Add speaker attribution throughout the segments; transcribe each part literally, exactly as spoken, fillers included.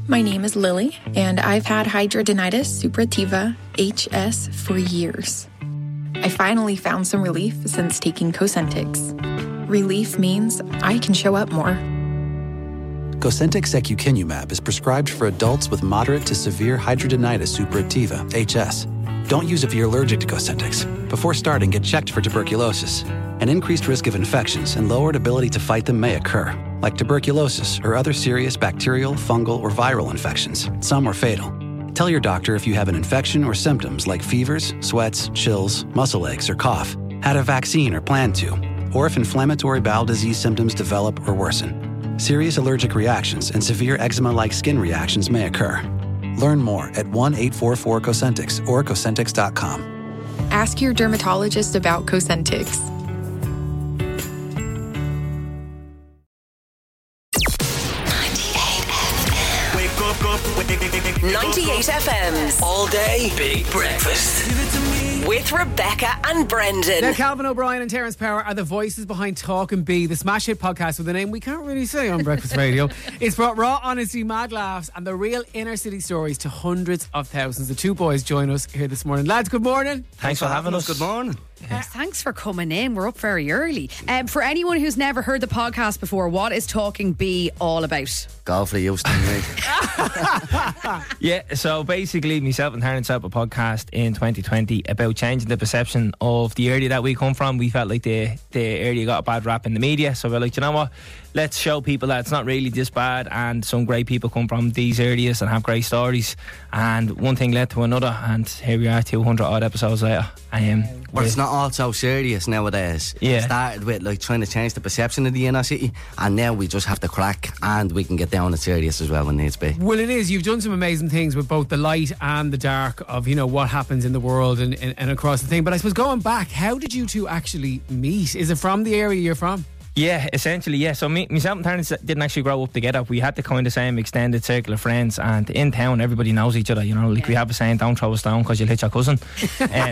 Speaker 1: My name is Lily, and I've had hidradenitis suppurativa, H S, for years. I finally found some relief since taking Cosentyx. Relief means I can show up more.
Speaker 2: Cosentyx secukinumab is prescribed for adults with moderate to severe hidradenitis suppurativa, H S. Don't use if you're allergic to Cosentyx. Before starting, get checked for tuberculosis. An increased risk of infections and lowered ability to fight them may occur, like tuberculosis or other serious bacterial, fungal, or viral infections. Some are fatal. Tell your doctor if you have an infection or symptoms like fevers, sweats, chills, muscle aches, or cough, had a vaccine or plan to, or if inflammatory bowel disease symptoms develop or worsen. Serious allergic reactions and severe eczema-like skin reactions may occur. Learn more at one eight four four Cosentyx or Cosentyx dot com.
Speaker 1: Ask your dermatologist about Cosentyx.
Speaker 3: ninety-eight F M's
Speaker 4: All day, big breakfast.
Speaker 3: with Rebecca and Brendan.
Speaker 5: Now, Calvin O'Brien and Terence Power are the voices behind Talk and Be, the smash hit podcast with a name we can't really say on Breakfast Radio. It's brought raw honesty, mad laughs, and the real inner city stories to hundreds of thousands. The two boys join us here this morning. Lads, good morning.
Speaker 4: Thanks, Thanks for having us. Good morning.
Speaker 6: Uh, thanks for coming in. We're up very early. Um, for anyone who's never heard the podcast before, what is Talking Be all about?
Speaker 7: Golf for Houston, mate.
Speaker 4: Yeah, so basically myself and Terence set up a podcast in twenty twenty about changing the perception of the area that we come from. We felt like the, the area got a bad rap in the media, so we're like, you know what, let's show people that it's not really this bad, and some great people come from these areas and have great stories, and one thing led to another, and here we are two hundred odd episodes later. Um,
Speaker 7: But it's not all so serious nowadays.
Speaker 4: Yeah.
Speaker 7: It started with like trying to change the perception of the inner city, and now we just have to crack, and we can get down and serious as well when needs be.
Speaker 5: Well, it is. You've done some amazing things with both the light and the dark of, you know, what happens in the world and, and, and across the thing. But I suppose going back, how did you two actually meet? Is it from the area you're from?
Speaker 4: Yeah, essentially, yeah. So me, myself and Terence didn't actually grow up together. We had the kind of same extended circle of friends, and in town everybody knows each other, you know, like we have a saying, don't throw a stone because you'll hit your cousin. um,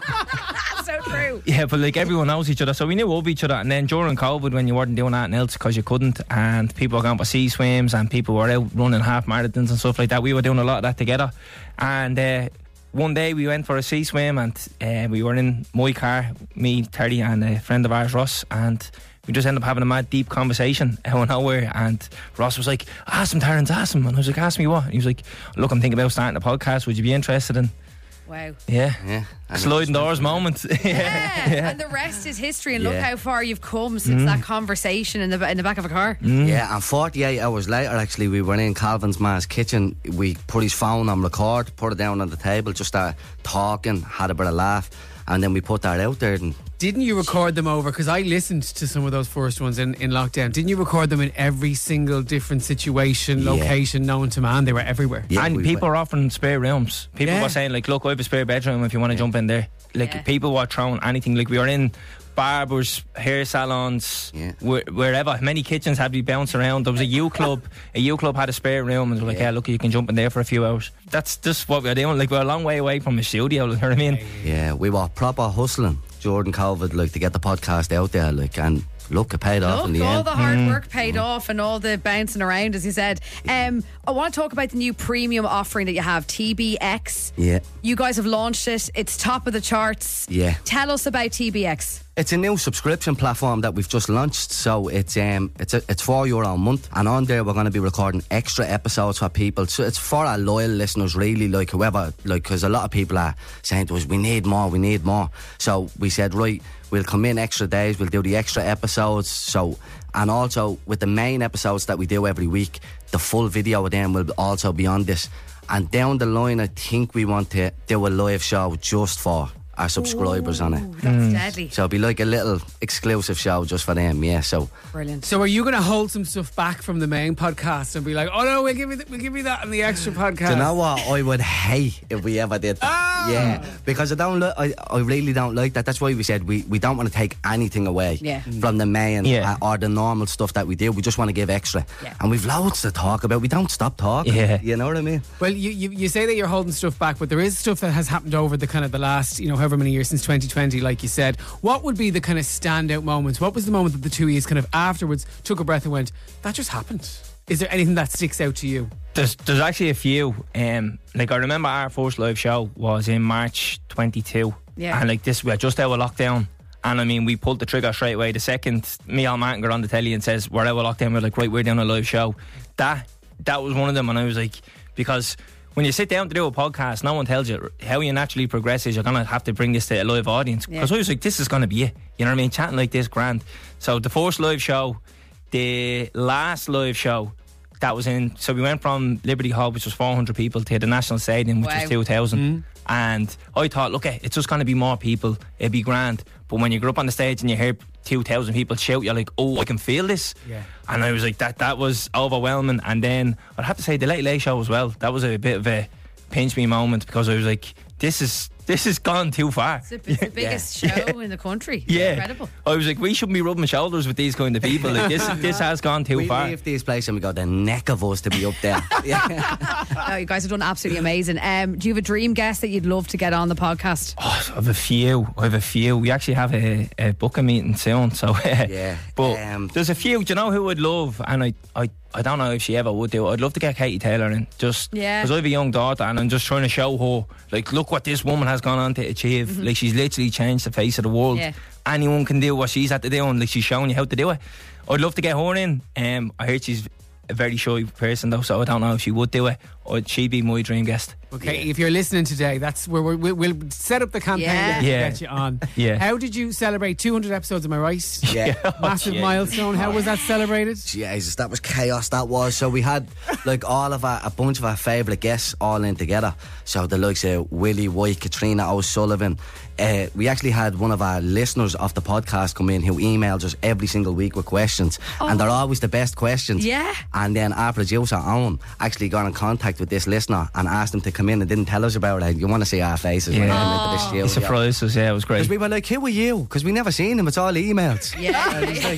Speaker 6: So true.
Speaker 4: Yeah, but like everyone knows each other, so we knew of each other. And then during COVID, when you weren't doing anything else because you couldn't, and people were going for sea swims and people were out running half marathons and stuff like that, we were doing a lot of that together. And uh, one day we went for a sea swim, and uh, we were in my car, me, Terry, and a friend of ours, Ross, and we just ended up having a mad deep conversation out of nowhere. And Ross was like, ask him, Terence, ask him. And I was like, ask me what? And he was like, look, I'm thinking about starting a podcast, would you be interested in?
Speaker 6: Wow.
Speaker 4: Yeah,
Speaker 7: Yeah. And
Speaker 4: sliding doors moment.
Speaker 6: Yeah.
Speaker 4: yeah.
Speaker 6: And the rest is history, and look
Speaker 7: Yeah.
Speaker 6: how far you've come since that conversation in the in the back of a car.
Speaker 7: Yeah, and forty-eight hours later, actually, we were in Calvin's ma's kitchen. We put his phone on record, put it down on the table, just started talking, had a bit of laugh, and then we put that out there. And
Speaker 5: Didn't you record them over? Because I listened to some of those first ones in, in lockdown. Didn't you record them in every single different situation,
Speaker 7: Yeah.
Speaker 5: location known to man? They were everywhere.
Speaker 7: yeah,
Speaker 4: and
Speaker 7: we
Speaker 4: people
Speaker 7: went-
Speaker 4: are offering spare rooms. People
Speaker 5: Yeah.
Speaker 4: were saying like, look, I have a spare bedroom if you want to jump in there. Like
Speaker 6: Yeah.
Speaker 4: people were throwing anything. Like we were in barbers, hair salons,
Speaker 7: Yeah.
Speaker 4: where, wherever. Many kitchens had to be bounced around. There was a U club. A U club had a spare room, and they were like, yeah, look, you can jump in there for a few hours. That's just what we're doing. Like we're a long way away from a studio. You know what I mean?
Speaker 7: Yeah, we were proper hustling during COVID, like, to get the podcast out there, like, and look, it paid off in
Speaker 6: Look,
Speaker 7: the
Speaker 6: all
Speaker 7: end.
Speaker 6: the hard work paid off, and all the bouncing around, as you said. Um, I want to talk about the new premium offering that you have, T B X.
Speaker 7: Yeah.
Speaker 6: You guys have launched it. It's top of the charts.
Speaker 7: Yeah.
Speaker 6: Tell us about T B X.
Speaker 7: It's a new subscription platform that we've just launched, so it's um it's a, it's four euro a month, and on there we're going to be recording extra episodes for people. So it's for our loyal listeners, really, like whoever, like, because a lot of people are saying to us, we need more, we need more. So we said, right, we'll come in extra days, we'll do the extra episodes. So, and also with the main episodes that we do every week, the full video of them will also be on this. And down the line, I think we want to do a live show just for our subscribers on it.
Speaker 6: That's deadly.
Speaker 7: So it'll be like a little exclusive show just for them, yeah. So
Speaker 6: Brilliant.
Speaker 5: So are you going to hold some stuff back from the main podcast and be like, oh no, we'll give you th- we'll give you that in the extra podcast?
Speaker 7: do you know what? I would hate if we ever did that.
Speaker 5: Ah!
Speaker 7: Yeah, because I don't. Li- I I really don't like that. That's why we said we, we don't want to take anything away
Speaker 6: Yeah.
Speaker 7: from the main
Speaker 4: Yeah.
Speaker 7: uh, or the normal stuff that we do. We just want to give extra,
Speaker 6: Yeah.
Speaker 7: and we've loads to talk about. We don't stop talking.
Speaker 4: Yeah.
Speaker 7: You know what I mean?
Speaker 5: Well, you, you you say that you're holding stuff back, but there is stuff that has happened over the kind of the last, you know, however many years, since twenty twenty, like you said. What would be the kind of standout moments? What was the moment that the two of you kind of afterwards took a breath and went, that just happened? Is there anything that sticks out to you?
Speaker 4: There's there's actually a few. Um, like I remember our first live show was in March twenty-two.
Speaker 6: Yeah.
Speaker 4: And like this, we were just out of lockdown. And I mean, we pulled the trigger straight away. The second Micheál Martin got on the telly and says, we're out of lockdown, we're like, right, we're doing a live show. That that was one of them. And I was like, because when you sit down to do a podcast, no one tells you how you naturally progress is you're going to have to bring this to a live audience. Because yeah. I was like, this is going to be it. You know what I mean? Chatting like this, grand. So the first live show, the last live show, that was in, so we went from Liberty Hall, which was four hundred people, to the National Stadium, which wow. was two thousand. Mm. And I thought, look, it's just going to be more people, it'd be grand. But when you go up on the stage and you hear two thousand people shout, you're like, oh, I can feel this.
Speaker 5: Yeah.
Speaker 4: And I was like, that that was overwhelming. And then I'd have to say the Late Late Show as well. That was a bit of a pinch me moment, because I was like, this is this has gone too far.
Speaker 6: It's, a, it's the biggest yeah. show in the country.
Speaker 4: Yeah.
Speaker 6: Incredible.
Speaker 4: I was like, we shouldn't be rubbing shoulders with these kind of people. Like this this has gone too
Speaker 7: we
Speaker 4: far.
Speaker 7: We leave these places and we go, the neck of us to be up there. Yeah.
Speaker 6: No, you guys have done absolutely amazing. Um, do you have a dream guest that you'd love to get on the podcast?
Speaker 4: Oh, I have a few. I have a few. We actually have a, a booking meeting soon. So
Speaker 7: yeah.
Speaker 4: But
Speaker 7: um,
Speaker 4: there's a few. Do you know who I'd love? And I, I, I don't know if she ever would do it. I'd love to get Katie Taylor in. Just
Speaker 6: yeah.
Speaker 4: because I have a young daughter and I'm just trying to show her, like, look what this woman has gone on to achieve. Mm-hmm. Like, she's literally changed the face of the world.
Speaker 6: Yeah.
Speaker 4: Anyone can do what she's had to do, and like she's showing you how to do it. I'd love to get her in. Um, I heard she's a very shy person though, so I don't know if she would do it, or she'd be my dream guest.
Speaker 5: Okay, yeah. If you're listening today, that's where we're, we'll, we'll set up the campaign
Speaker 6: yeah.
Speaker 5: to
Speaker 4: yeah.
Speaker 5: get you on.
Speaker 4: Yeah.
Speaker 5: How did you celebrate two hundred episodes? Am I right?
Speaker 7: Yeah.
Speaker 5: Massive
Speaker 4: oh,
Speaker 5: milestone. How was that celebrated?
Speaker 7: Jesus, that was chaos. That was. So we had like all of our, a bunch of our favourite guests all in together. So the likes of Willie White, Katrina O'Sullivan. Uh, we actually had one of our listeners of the podcast come in who emails us every single week with questions, oh. and they're always the best questions.
Speaker 6: Yeah.
Speaker 7: And then our producer Owen actually got in contact with this listener and asked him to come in and didn't tell us about it. You want to see our faces when
Speaker 4: yeah.
Speaker 7: we come into this studio.
Speaker 4: He surprised us. Yeah, it was great.
Speaker 7: Because we were like, who are you? Because we never seen him. It's all emails.
Speaker 6: Yeah.
Speaker 7: Like,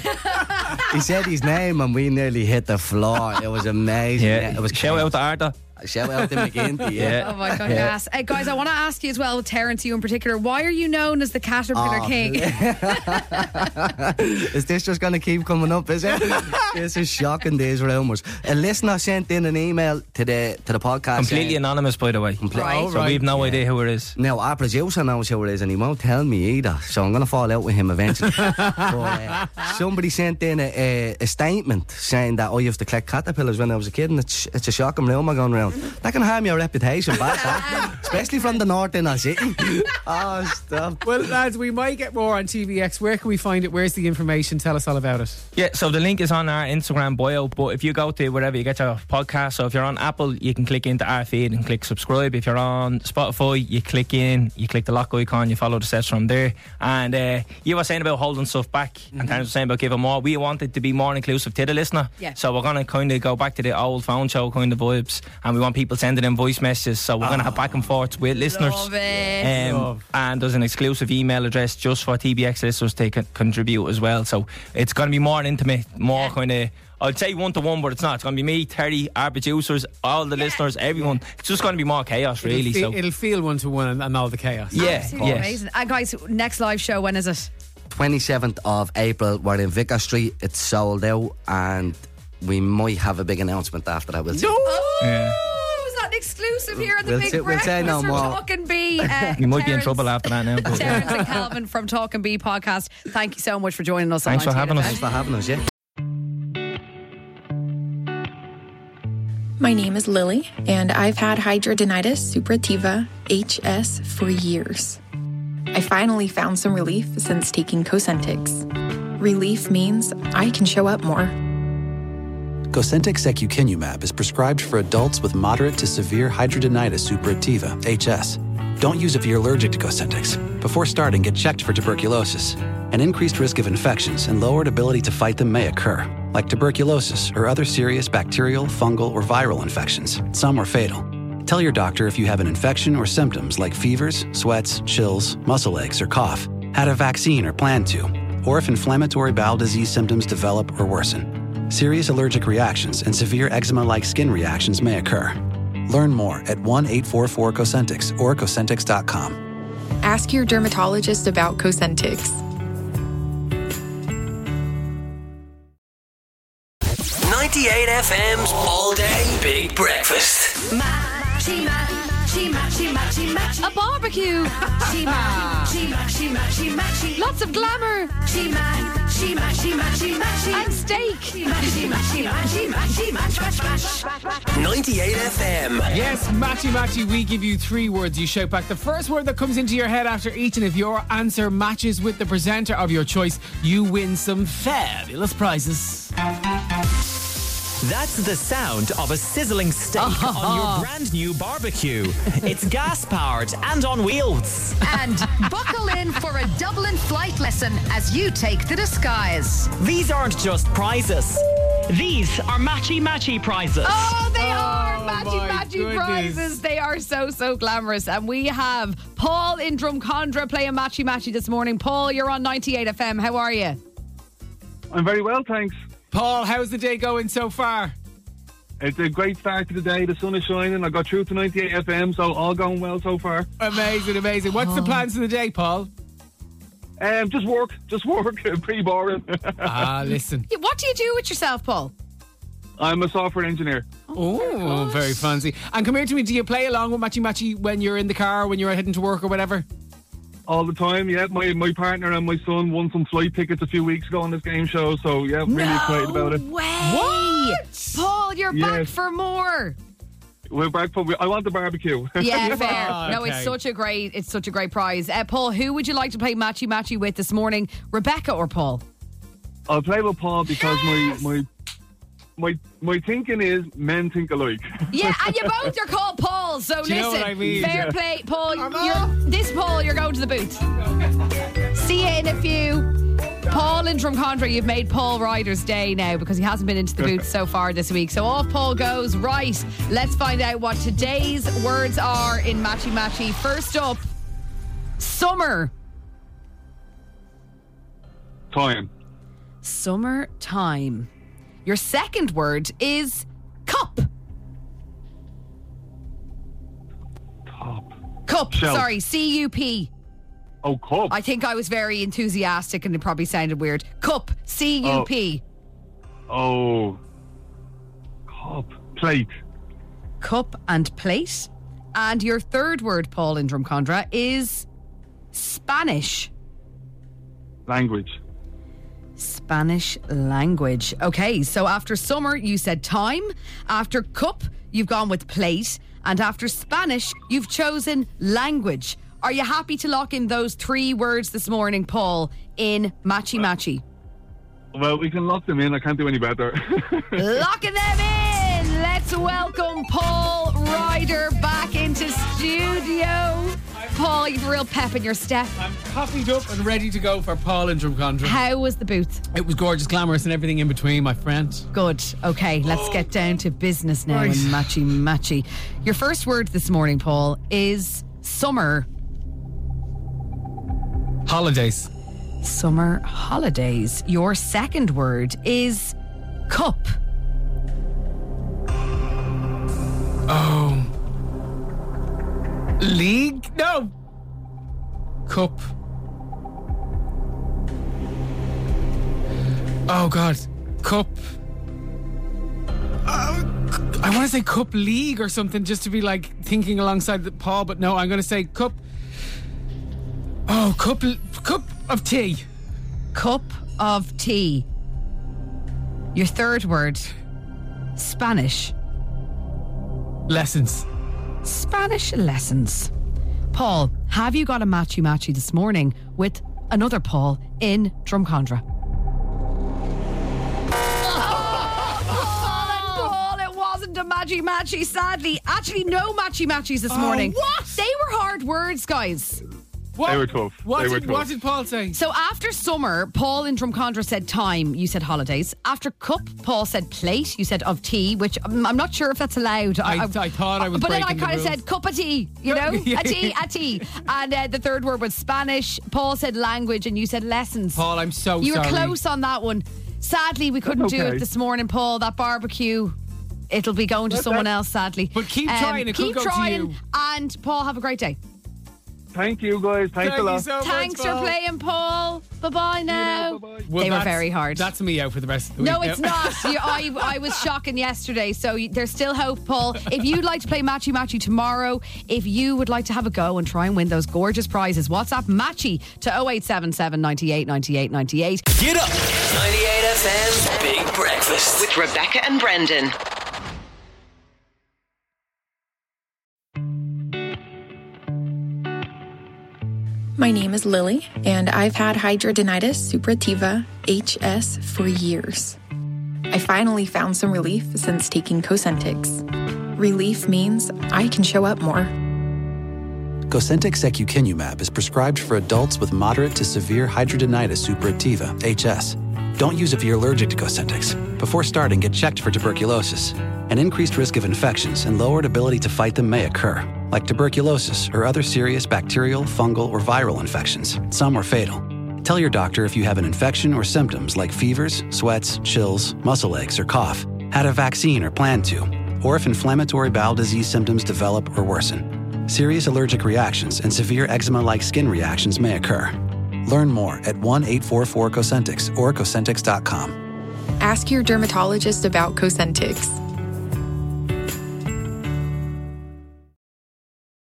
Speaker 7: he said his name and we nearly hit the floor. It was amazing.
Speaker 4: Yeah.
Speaker 7: Yeah, it was
Speaker 4: shout out to Arda.
Speaker 7: Shout out to McGinty, yeah.
Speaker 4: yeah.
Speaker 6: Oh my God, yeah. yes. Hey, guys, I want to ask you as well, Terence, you in particular, why are you known as the Caterpillar
Speaker 7: oh.
Speaker 6: King?
Speaker 7: Is this just going to keep coming up, is it? This is shocking, these rumours. A listener sent in an email to the to the podcast.
Speaker 4: Completely saying, anonymous, by the way.
Speaker 7: Comple-
Speaker 6: right.
Speaker 7: oh,
Speaker 4: so
Speaker 7: right.
Speaker 4: we've no
Speaker 7: yeah.
Speaker 4: idea who it is.
Speaker 7: Now, our producer knows who it is and he won't tell me either, so I'm going to fall out with him eventually. But, uh, somebody sent in a, a, a statement saying that I used to collect caterpillars when I was a kid, and it's, it's a shocking rumour going around. That can harm your reputation bad, that. Especially from the north in our city. Oh, stop.
Speaker 5: Well, lads, we might get more on T V X. Where can we find it? Where's the information? Tell us all about it.
Speaker 4: Yeah, so the link is on our Instagram bio, but if you go to wherever you get your podcast, so if you're on Apple, you can click into our feed and click subscribe. If you're on Spotify, you click in, you click the lock icon, you follow the steps from there. And uh, you were saying about holding stuff back, mm-hmm. and Terence was saying about giving more. We wanted to be more inclusive to the listener.
Speaker 6: Yeah.
Speaker 4: So we're going to kind of go back to the old phone show kind of vibes, and we want people sending in voice messages, so we're oh. going to have back and forth with listeners.
Speaker 6: Love it.
Speaker 4: Um,
Speaker 5: Love.
Speaker 4: And there's an exclusive email address just for T B X listeners to c- contribute as well. So it's going to be more intimate, more yeah. kind of, I'd say one to one, but it's not. It's going to be me, Terry, our producers, all the yeah. listeners, everyone. It's just going to be more chaos, really.
Speaker 5: It'll, fe-
Speaker 4: so
Speaker 5: it'll feel one to one and, and all the chaos.
Speaker 4: Yeah,
Speaker 6: absolutely
Speaker 4: yes.
Speaker 6: amazing. And guys, next live show, when is it?
Speaker 7: twenty-seventh of April. We're in Vicar Street. It's sold out, and we might have a big announcement after that. We'll see.
Speaker 5: No!
Speaker 6: Oh,
Speaker 4: Yeah.
Speaker 6: is that an exclusive here on the
Speaker 7: We'll
Speaker 6: Big
Speaker 7: say- we'll
Speaker 6: Breakfast
Speaker 7: say no
Speaker 6: from
Speaker 7: more.
Speaker 6: Talk and Be? Uh,
Speaker 4: you might be in
Speaker 6: Terence-
Speaker 4: trouble after that now. But
Speaker 6: Terence and Calvin from Talk and Be podcast. Thank you so much for joining us.
Speaker 4: Thanks
Speaker 6: on
Speaker 4: for having us.
Speaker 7: Thanks for having us, yeah.
Speaker 1: My name is Lily, and I've had hidradenitis suppurativa, H S, for years. I finally found some relief since taking Cosentyx. Relief means I can show up more.
Speaker 2: Cosentyx secukinumab is prescribed for adults with moderate to severe hidradenitis suppurativa, H S. Don't use if you're allergic to Cosentyx. Before starting, get checked for tuberculosis. An increased risk of infections and lowered ability to fight them may occur, like tuberculosis or other serious bacterial, fungal, or viral infections. Some are fatal. Tell your doctor if you have an infection or symptoms like fevers, sweats, chills, muscle aches, or cough, had a vaccine or plan to, or if inflammatory bowel disease symptoms develop or worsen. Serious allergic reactions and severe eczema-like skin reactions may occur. Learn more at one eight four four Cosentyx or Cosentyx dot com.
Speaker 1: Ask your dermatologist about Cosentix.
Speaker 3: ninety-eight F M's All Day Big Breakfast.
Speaker 8: Matchy, matchy, matchy, matchy, matchy.
Speaker 6: A barbecue.
Speaker 8: Matchy, matchy, matchy, matchy, matchy.
Speaker 6: Lots of glamour.
Speaker 8: Matchy, matchy, matchy, matchy, matchy.
Speaker 6: And steak.
Speaker 8: Matchy, matchy, matchy, matchy, match, match, match.
Speaker 3: ninety-eight F M.
Speaker 5: Yes, matchy matchy, we give you three words. You shout back the first word that comes into your head after each, and if your answer matches with the presenter of your choice, you win some fabulous prizes.
Speaker 9: That's the sound of a sizzling steak on your brand new barbecue. It's gas powered and on wheels.
Speaker 8: And buckle in for a Dublin flight lesson as you take the disguise.
Speaker 9: These aren't just prizes. These are matchy matchy prizes.
Speaker 6: Oh, they
Speaker 5: Oh,
Speaker 6: are matchy
Speaker 5: my
Speaker 6: matchy
Speaker 5: goodness.
Speaker 6: prizes. They are so, so glamorous. And we have Paul in Drumcondra playing matchy matchy this morning. Paul, you're on ninety-eight F M. How are you?
Speaker 10: I'm very well, thanks.
Speaker 5: Paul, how's the day going so far?
Speaker 10: It's a great start to the day. The sun is shining. I got through to ninety-eight F M, so all going well so far.
Speaker 5: Amazing, amazing. What's the plans for the day, Paul?
Speaker 10: Um, just work, just work. Pretty boring.
Speaker 5: Ah, listen.
Speaker 6: Yeah, what do you do with yourself, Paul?
Speaker 10: I'm a software engineer.
Speaker 5: Oh, very fancy. And come here to me, do you play along with Matchy Matchy when you're in the car, when you're heading to work or whatever?
Speaker 10: All the time, yeah. My my partner and my son won some flight tickets a few weeks ago on this game show, so yeah, I'm really excited about it.
Speaker 6: Way.
Speaker 5: What?
Speaker 6: Paul, you're back
Speaker 10: Yes.
Speaker 6: for more.
Speaker 10: We're back for. I want the barbecue.
Speaker 6: Yeah, fair.
Speaker 5: Oh,
Speaker 6: No, it's
Speaker 5: okay.
Speaker 6: such a great, it's such a great prize. Uh, Paul, who would you like to play matchy matchy with this morning? Rebecca or Paul?
Speaker 10: I'll play with Paul because my my my my thinking is men think alike.
Speaker 6: Yeah, and you both are called Paul. So
Speaker 5: Do you know
Speaker 6: listen,
Speaker 5: what I mean?
Speaker 6: fair
Speaker 10: Yeah.
Speaker 6: play, Paul. You're, this Paul, you're going to the booth. See you in a few. Paul in Drumcondra, you've made Paul Ryder's day now because he hasn't been into the booth so far this week. So off Paul goes. Right, let's find out what today's words are in Matchy Matchy. First up, summer.
Speaker 10: Time.
Speaker 6: Summertime. Your second word is cup.
Speaker 10: Top.
Speaker 6: Cup,
Speaker 10: Shelf.
Speaker 6: sorry, C U P.
Speaker 10: Oh, cup.
Speaker 6: I think I was very enthusiastic and it probably sounded weird. Cup, C U P.
Speaker 10: Oh. Cup. Plate.
Speaker 6: Cup and plate. And your third word, Paul in Drumcondra, is Spanish.
Speaker 10: Language.
Speaker 6: Spanish language. Okay, so after summer, you said time. After cup, you've gone with plate. And after Spanish, you've chosen language. Are you happy to lock in those three words this morning, Paul, in Matchy Matchy?
Speaker 10: Well, we can lock them in. I can't do any better.
Speaker 6: Locking them in. Let's welcome Paul Ryder back into studio. Paul, you've a real pep in your step.
Speaker 5: I'm coffeed up and ready to go for Paul in Drumcondra.
Speaker 6: How was the booth?
Speaker 5: It was gorgeous, glamorous, and everything in between, my friend.
Speaker 6: Good. Okay, let's get down to business now
Speaker 5: Right.
Speaker 6: and matchy matchy. Your first word this morning, Paul, is summer.
Speaker 5: Holidays.
Speaker 6: Summer holidays. Your second word is cup.
Speaker 5: Oh. League? No. Cup. Oh, God. Cup. Oh, I want to say Cup League or something just to be like thinking alongside the Paul, but no, I'm going to say Cup. Oh, cup, cup of tea.
Speaker 6: Cup of tea. Your third word, Spanish.
Speaker 5: Lessons.
Speaker 6: Spanish lessons. Paul, have you got a matchy matchy this morning with another Paul in Drumcondra? Oh, Paul and Paul, it wasn't a matchy matchy, sadly. Actually, no matchy matchies this morning.
Speaker 5: what?
Speaker 6: They were hard words, guys.
Speaker 5: What,
Speaker 10: They were tough.
Speaker 5: What,
Speaker 10: They
Speaker 5: did,
Speaker 10: were tough.
Speaker 5: what did Paul say?
Speaker 6: So after summer, Paul in Drumcondra said time, you said holidays. After cup, Paul said plate, you said of tea, which um, I'm not sure if that's allowed.
Speaker 5: I- I thought I was
Speaker 6: But then I
Speaker 5: breaking the
Speaker 6: kind of
Speaker 5: rules.
Speaker 6: said cup of tea, you know?
Speaker 5: Yeah.
Speaker 6: A tea, a tea. And uh, the third word was Spanish. Paul said language and you said lessons.
Speaker 5: Paul, I'm so
Speaker 6: You were
Speaker 5: sorry.
Speaker 6: close on that one. Sadly, we couldn't do
Speaker 10: okay.
Speaker 6: it this morning, Paul. That barbecue, it'll be going to
Speaker 10: That's
Speaker 6: someone
Speaker 10: that-
Speaker 6: else, sadly. Um,
Speaker 5: But keep trying, it could
Speaker 6: Keep
Speaker 5: go to
Speaker 6: trying.
Speaker 5: you.
Speaker 6: And Paul, have a great day.
Speaker 10: Thank you, guys. Thanks
Speaker 5: Thank
Speaker 10: a lot.
Speaker 5: you so
Speaker 6: Thanks
Speaker 5: much,
Speaker 6: for
Speaker 5: Paul.
Speaker 6: playing, Paul. Bye-bye now.
Speaker 10: Bye-bye.
Speaker 5: Well,
Speaker 6: They were
Speaker 5: that's-
Speaker 6: very hard.
Speaker 5: That's me out for the rest of the week.
Speaker 6: No,
Speaker 5: now.
Speaker 6: it's not. You, I, I was shocking yesterday, so you- there's still hope, Paul. If you'd like to play Matchy Matchy tomorrow, if you would like to have a go and try and win those gorgeous prizes, WhatsApp Matchy to oh eight seven seven, ninety-eight, ninety-eight, ninety-eight.
Speaker 3: Get up! ninety-eight F M's Big Breakfast.
Speaker 11: With Rebecca and Brendan.
Speaker 1: My name is Lily, and I've had hidradenitis suppurativa, H S, for years. I finally found some relief since taking Cosentix. Relief means I can show up more.
Speaker 2: Cosentix secukinumab is prescribed for adults with moderate to severe hidradenitis suppurativa, H S. Don't use if you're allergic to Cosentix. Before starting, get checked for tuberculosis. An increased risk of infections and lowered ability to fight them may occur, like tuberculosis or other serious bacterial, fungal, or viral infections. Some are fatal. Tell your doctor if you have an infection or symptoms like fevers, sweats, chills, muscle aches, or cough, had a vaccine or plan to, or if inflammatory bowel disease symptoms develop or worsen. Serious allergic reactions and severe eczema-like skin reactions may occur. Learn more at one eight four four Cosentix or Cosentix dot com.
Speaker 1: Ask your dermatologist about Cosentix.